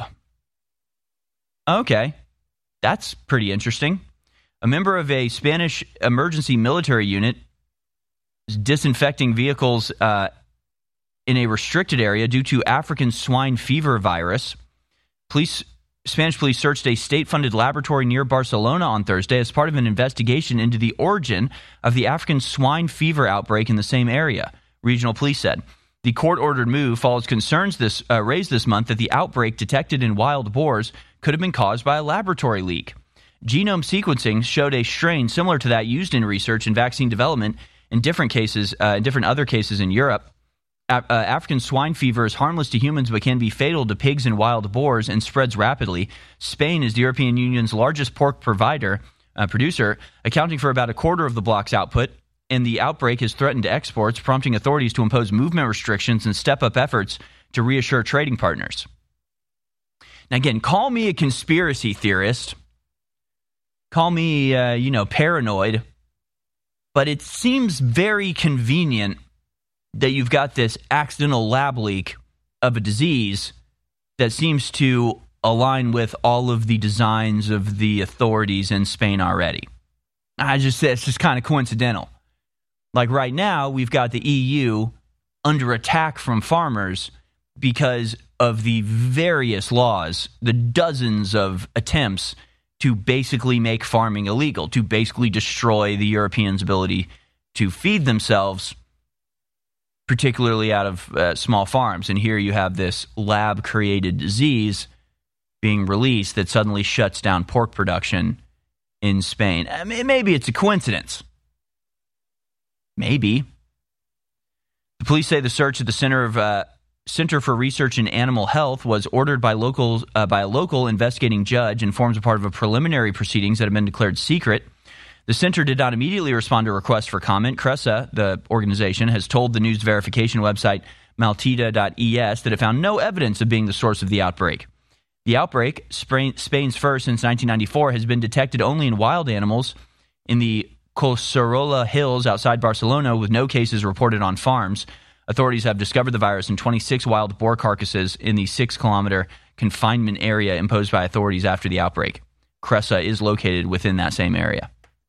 Okay, that's pretty interesting. A member of a Spanish emergency military unit disinfecting vehicles uh, in a restricted area due to African swine fever virus. Police, Spanish police searched a state-funded laboratory near Barcelona on Thursday as part of an investigation into the origin of the African swine fever outbreak in the same area, regional police said. The court-ordered move follows concerns this uh, raised this month that the outbreak detected in wild boars could have been caused by a laboratory leak. Genome sequencing showed a strain similar to that used in research and vaccine development in different cases, uh, in different other cases in Europe. A- uh, African swine fever is harmless to humans but can be fatal to pigs and wild boars and spreads rapidly. Spain is the European Union's largest pork provider, uh, producer, accounting for about a quarter of the bloc's output, and the outbreak has threatened exports, prompting authorities to impose movement restrictions and step up efforts to reassure trading partners. Now, again, call me a conspiracy theorist. Call me, uh, you know, paranoid. But it seems very convenient that you've got this accidental lab leak of a disease that seems to align with all of the designs of the authorities in Spain already. I just say it's just kind of coincidental. Like right now, we've got the E U under attack from farmers because of the various laws, the dozens of attempts to basically make farming illegal, to basically destroy the Europeans' ability to feed themselves, particularly out of uh, small farms. And here you have this lab-created disease being released that suddenly shuts down pork production in Spain. I mean, maybe it's a coincidence. Maybe. The police say the search at the Center of uh, Center for Research in Animal Health was ordered by locals uh, by a local investigating judge and forms a part of a preliminary proceedings that have been declared secret. The center did not immediately respond to requests for comment. CRESA, the organization, has told the news verification website Maltida dot E S that it found no evidence of being the source of the outbreak. The outbreak, Spain's first since nineteen ninety-four, has been detected only in wild animals in the Collserola Hills outside Barcelona, with no cases reported on farms. Authorities have discovered the virus in twenty-six wild boar carcasses in the six-kilometer confinement area imposed by authorities after the outbreak. CRESA is located within that same area.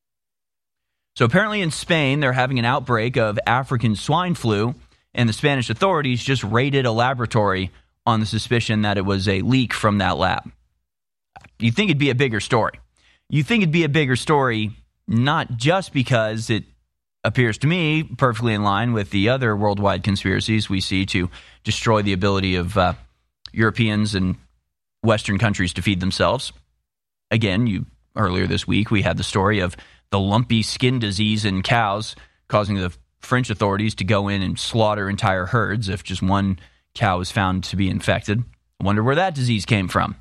So apparently in Spain, they're having an outbreak of African swine flu, and the Spanish authorities just raided a laboratory on the suspicion that it was a leak from that lab. You'd think it'd be a bigger story. You think it'd be a bigger story not just because it appears to me perfectly in line with the other worldwide conspiracies we see to destroy the ability of uh, Europeans and Western countries to feed themselves. Again, you earlier this week, we had the story of the lumpy skin disease in cows causing the French authorities to go in and slaughter entire herds if just one cow is found to be infected. I wonder where that disease came from.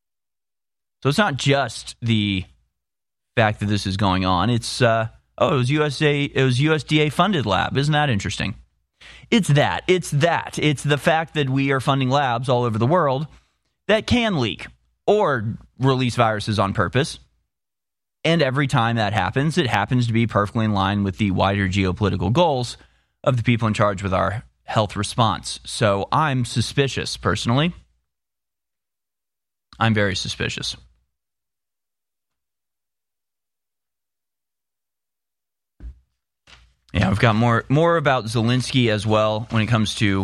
So it's not just the fact that this is going on. It's, uh, oh, it was U S A, it was U S D A-funded lab. Isn't that interesting? It's that. It's that. It's the fact that we are funding labs all over the world that can leak or release viruses on purpose. And every time that happens, it happens to be perfectly in line with the wider geopolitical goals of the people in charge with our health response. So I'm suspicious, personally. I'm very suspicious. Yeah, we've got more more about Zelensky as well when it comes to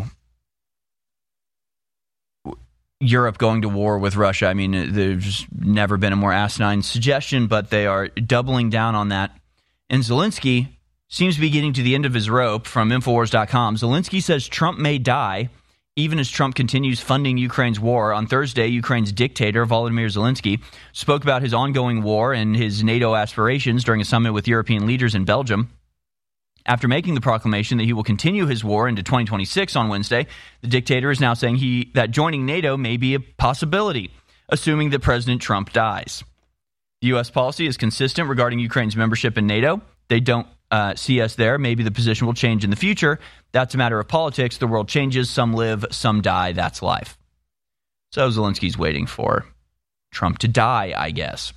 Europe going to war with Russia. I mean, there's never been a more asinine suggestion, but they are doubling down on that. And Zelensky seems to be getting to the end of his rope. From Infowars dot com, Zelensky says Trump may die even as Trump continues funding Ukraine's war. On Thursday, Ukraine's dictator, Volodymyr Zelensky, spoke about his ongoing war and his NATO aspirations during a summit with European leaders in Belgium. After making the proclamation that he will continue his war into twenty twenty-six on Wednesday, the dictator is now saying he that joining NATO may be a possibility, assuming that President Trump dies. The U S policy is consistent regarding Ukraine's membership in NATO. They don't uh, see us there. Maybe the position will change in the future. That's a matter of politics. The world changes. Some live, some die. That's life. So Zelensky's waiting for Trump to die, I guess.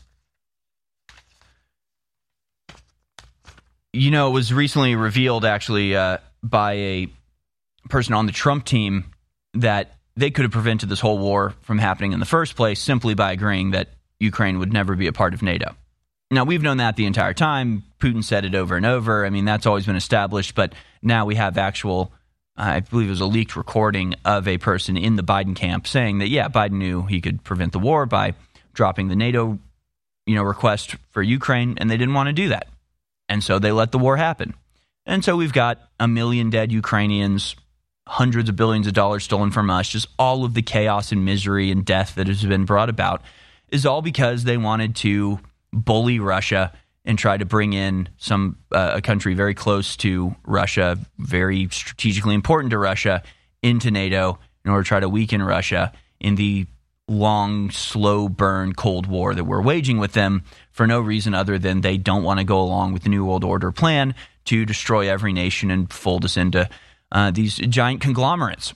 You know, it was recently revealed, actually, uh, by a person on the Trump team that they could have prevented this whole war from happening in the first place simply by agreeing that Ukraine would never be a part of NATO. Now, we've known that the entire time. Putin said it over and over. I mean, that's always been established. But now we have actual, uh, I believe it was a leaked recording of a person in the Biden camp saying that, yeah, Biden knew he could prevent the war by dropping the NATO, you know, request for Ukraine, and they didn't want to do that. And so they let the war happen. And so we've got a million dead Ukrainians, hundreds of billions of dollars stolen from us, just all of the chaos and misery and death that has been brought about is all because they wanted to bully Russia and try to bring in some uh, a country very close to Russia, very strategically important to Russia, into NATO in order to try to weaken Russia in the long, slow burn Cold War that we're waging with them for no reason other than they don't want to go along with the New World Order plan to destroy every nation and fold us into uh, these giant conglomerates.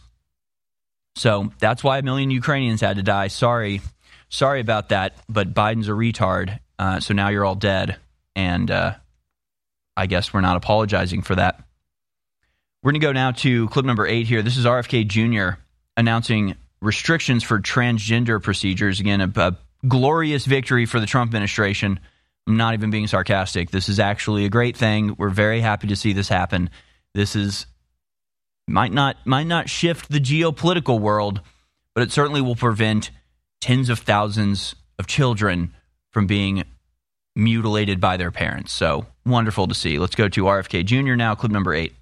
So that's why a million Ukrainians had to die. Sorry. Sorry about that, but Biden's a retard. Uh, so now you're all dead, and uh, I guess we're not apologizing for that. We're going to go now to clip number eight here. This is R F K Junior announcing restrictions for transgender procedures. Again, a, a glorious victory for the Trump administration. I'm not even being sarcastic. This is actually a great thing. We're very happy to see this happen. This is might not might not shift the geopolitical world, but it certainly will prevent tens of thousands of children from being mutilated by their parents. So wonderful to see. Let's go to R F K Junior now, clip number eight.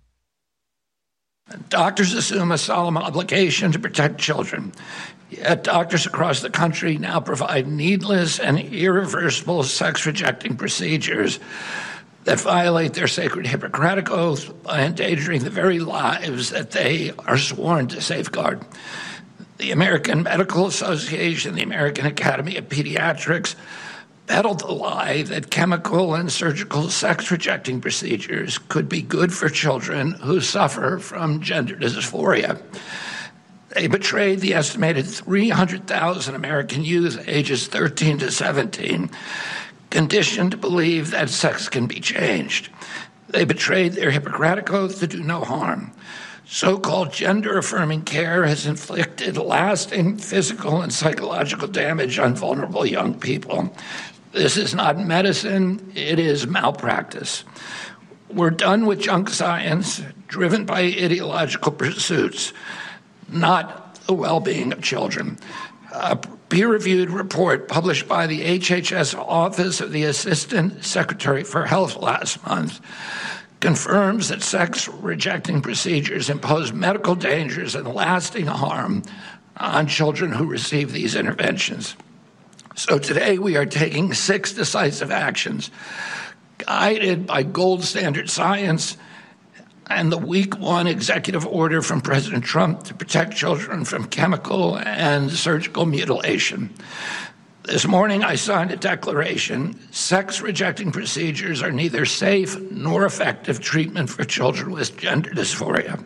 Doctors assume a solemn obligation to protect children. Yet doctors across the country now provide needless and irreversible sex-rejecting procedures that violate their sacred Hippocratic oath by endangering the very lives that they are sworn to safeguard. The American Medical Association, the American Academy of Pediatrics, peddled the lie that chemical and surgical sex-rejecting procedures could be good for children who suffer from gender dysphoria. They betrayed the estimated three hundred thousand American youth ages thirteen to seventeen, conditioned to believe that sex can be changed. They betrayed their Hippocratic oath to do no harm. So-called gender-affirming care has inflicted lasting physical and psychological damage on vulnerable young people. This is not medicine, it is malpractice. We're done with junk science driven by ideological pursuits, not the well-being of children. A peer-reviewed report published by the H H S Office of the Assistant Secretary for Health last month confirms that sex-rejecting procedures impose medical dangers and lasting harm on children who receive these interventions. So today we are taking six decisive actions, guided by gold standard science and the week one executive order from President Trump to protect children from chemical and surgical mutilation. This morning, I signed a declaration. Sex-rejecting procedures are neither safe nor effective treatment for children with gender dysphoria.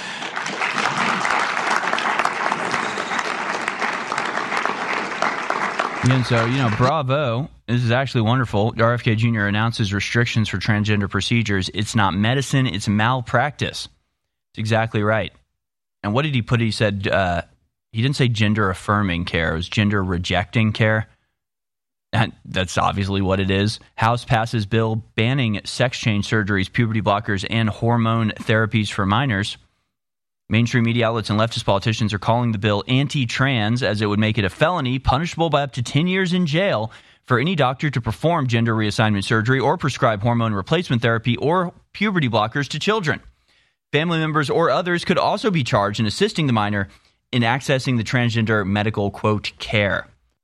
And so, you know, bravo. This is actually wonderful. R F K Junior announces restrictions for transgender procedures. It's not medicine. It's malpractice. It's exactly right. And what did he put? He said, uh, he didn't say gender-affirming care. It was gender-rejecting care. That, that's obviously what it is. House passes bill banning sex change surgeries, puberty blockers, and hormone therapies for minors. Mainstream media outlets and leftist politicians are calling the bill anti-trans, as it would make it a felony punishable by up to ten years in jail for any doctor to perform gender reassignment surgery or prescribe hormone replacement therapy or puberty blockers to children. Family members or others could also be charged in assisting the minor in accessing the transgender medical, quote, care.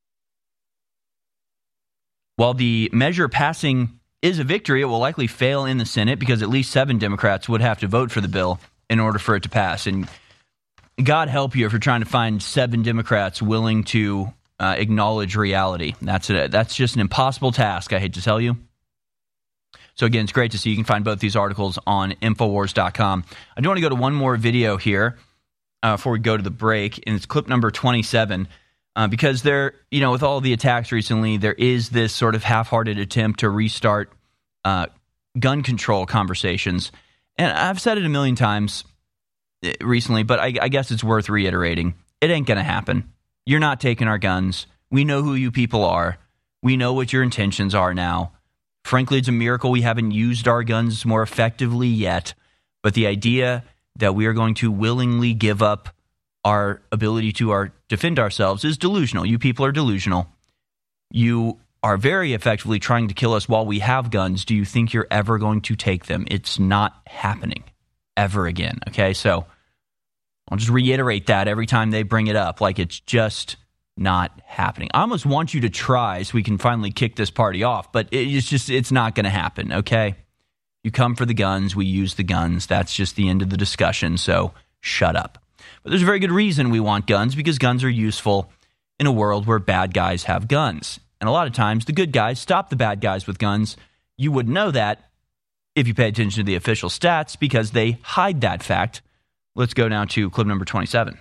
While the measure passing is a victory, it will likely fail in the Senate because at least seven Democrats would have to vote for the bill in order for it to pass. And God help you if you're trying to find seven Democrats willing to uh, acknowledge reality. That's a, that's just an impossible task, I hate to tell you. So again, it's great to see. You can find both these articles on Infowars dot com. I do want to go to one more video here uh, before we go to the break, and it's clip number twenty-seven. Uh, because there, you know, with all the attacks recently, there is this sort of half-hearted attempt to restart uh, gun control conversations. And I've said it a million times recently, but I, I guess it's worth reiterating. It ain't going to happen. You're not taking our guns. We know who you people are. We know what your intentions are now. Frankly, it's a miracle we haven't used our guns more effectively yet. But the idea that we are going to willingly give up our ability to our, defend ourselves is delusional. You people are delusional. You are very effectively trying to kill us while we have guns. Do you think you're ever going to take them? It's not happening ever again. Okay, so I'll just reiterate that every time they bring it up, like it's just not happening. I almost want you to try so we can finally kick this party off, but it's just, it's not going to happen, okay? You come for the guns, we use the guns. That's just the end of the discussion, so shut up. But there's a very good reason we want guns, because guns are useful in a world where bad guys have guns. And a lot of times, the good guys stop the bad guys with guns. You would know that if you pay attention to the official stats, because they hide that fact. Let's go now to clip number twenty-seven.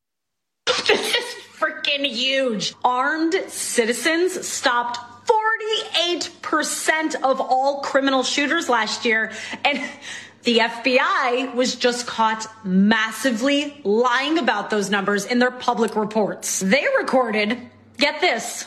This is freaking huge. Armed citizens stopped forty-eight percent of all criminal shooters last year, and the F B I was just caught massively lying about those numbers in their public reports. They recorded, get this,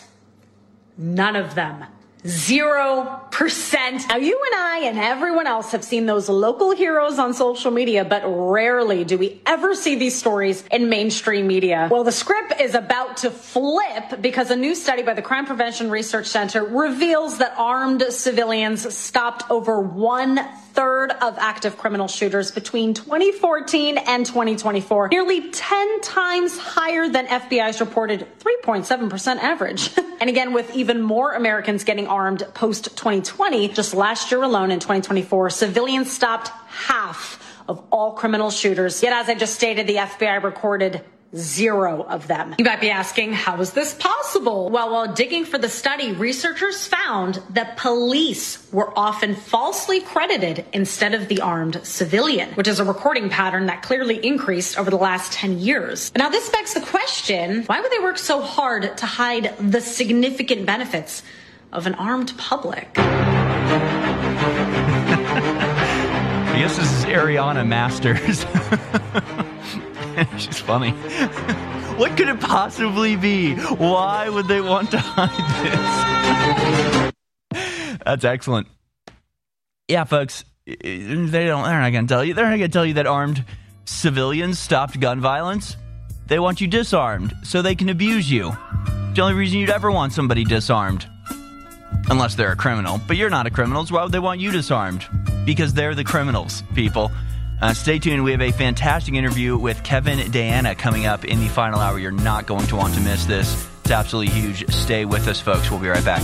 none of them. Zero percent. Now, you and I and everyone else have seen those local heroes on social media, but rarely do we ever see these stories in mainstream media. Well, the script is about to flip because a new study by the Crime Prevention Research Center reveals that armed civilians stopped over one third of active criminal shooters between twenty fourteen and twenty twenty-four, nearly ten times higher than F B I's reported three point seven percent average. And again, with even more Americans getting armed post twenty twenty, just last year alone in twenty twenty-four, civilians stopped half of all criminal shooters. Yet, as I just stated, the F B I recorded zero of them. You might be asking, how is this possible? Well, while digging for the study, researchers found that police were often falsely credited instead of the armed civilian, which is a recording pattern that clearly increased over the last ten years. Now, this begs the question, why would they work so hard to hide the significant benefits of an armed public? I guess this is Ariana Masters. She's funny. What could it possibly be? Why would they want to hide this? That's excellent. Yeah, folks, they don't. They're not going to tell you. They're not going to tell you that armed civilians stopped gun violence. They want you disarmed so they can abuse you. The only reason you'd ever want somebody disarmed, unless they're a criminal. But you're not a criminal, so why would they want you disarmed? Because they're the criminals, people. Uh, stay tuned. We have a fantastic interview with Kevin Diana coming up in the final hour. You're not going to want to miss this. It's absolutely huge. Stay with us, folks. We'll be right back.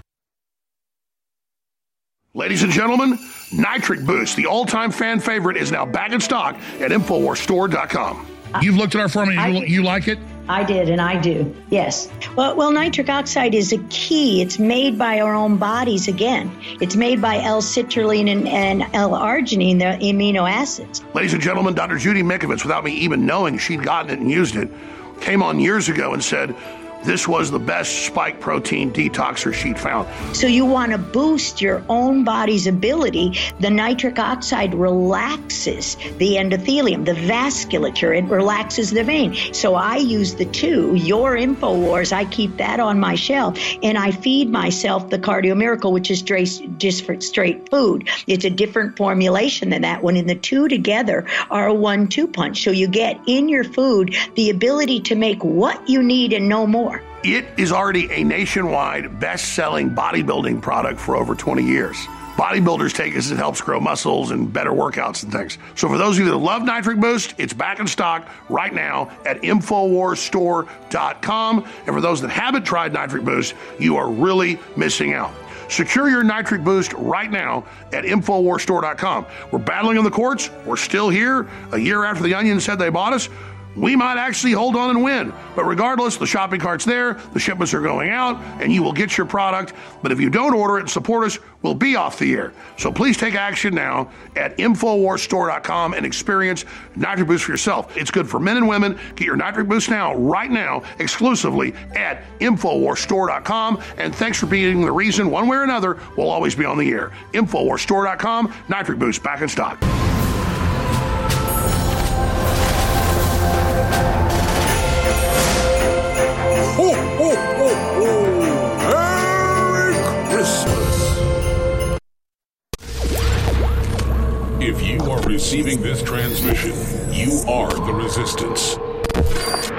Ladies and gentlemen, Nitric Boost, the all-time fan favorite, is now back in stock at Infowars Store dot com. You've looked at our formula. You, you like it? I did, and I do, yes. Well, well, nitric oxide is a key. It's made by our own bodies again. It's made by L-citrulline and, and L-arginine, the amino acids. Ladies and gentlemen, Doctor Judy Mikovits, without me even knowing she'd gotten it and used it, came on years ago and said this was the best spike protein detoxer she'd found. So you want to boost your own body's ability. The nitric oxide relaxes the endothelium, the vasculature. It relaxes the vein. So I use the two. Your InfoWars, I keep that on my shelf, and I feed myself the Cardio Miracle, which is just for straight food. It's a different formulation than that one, and the two together are a one two punch. So you get in your food the ability to make what you need and no more. It is already a nationwide best-selling bodybuilding product for over twenty years. Bodybuilders take it as it helps grow muscles and better workouts and things. So for those of you that love Nitric Boost, it's back in stock right now at Infowars Store dot com. And for those that haven't tried Nitric Boost, you are really missing out. Secure your Nitric Boost right now at Infowars Store dot com. We're battling in the courts. We're still here. A year after the Onion said they bought us, we might actually hold on and win. But regardless, the shopping cart's there, the shipments are going out, and you will get your product. But if you don't order it and support us, we'll be off the air. So please take action now at Infowars Store dot com and experience Nitric Boost for yourself. It's good for men and women. Get your Nitric Boost now, right now, exclusively at Infowars Store dot com. And thanks for being the reason, one way or another, we'll always be on the air. Infowars Store dot com, Nitric Boost back in stock. Ho, ho, ho, ho! Merry Christmas! receiving this transmission, you are the resistance.